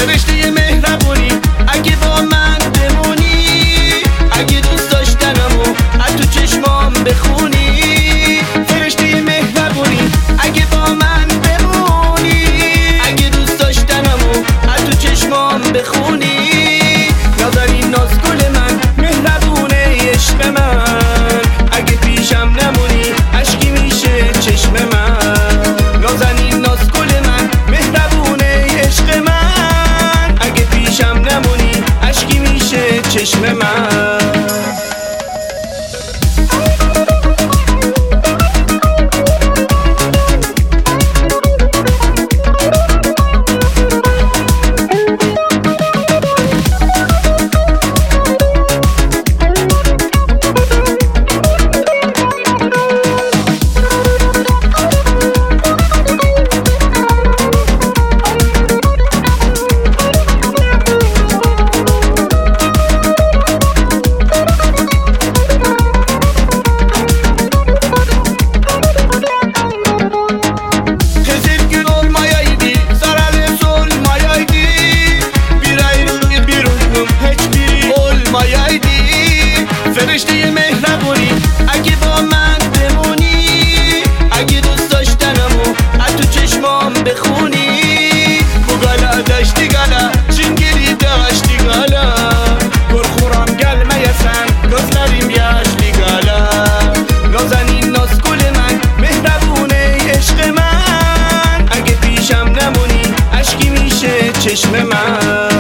فرشته مهربونی اگه با من بمونی، اگه دوست داشتنمو از تو چشمام بخونی. فرشته مهربونی اگه با من بمونی، اگه دوست داشتنمو از تو چشمام بخونی. نازنین نازگل من، مهربونه عشق من، اگه پیشم نمونی اشکی میشه چشم من. نازنین نازگل من، مهربونه عشق من، اگه پیشم نمونی اشکی میشه چشم من. فرشته مهربونی اگه با من بمونی، اگه دوست داشتنمو از تو چشمام بخونی. بوگالا داشتی گالا چنگیری داشتی گالا، گرخورم gelmeyesen gözlerim yaşlı gala. نازنین نازگل من، مهربونه عشق من، اگه پیشم نمونی اشکی میشه چشم من.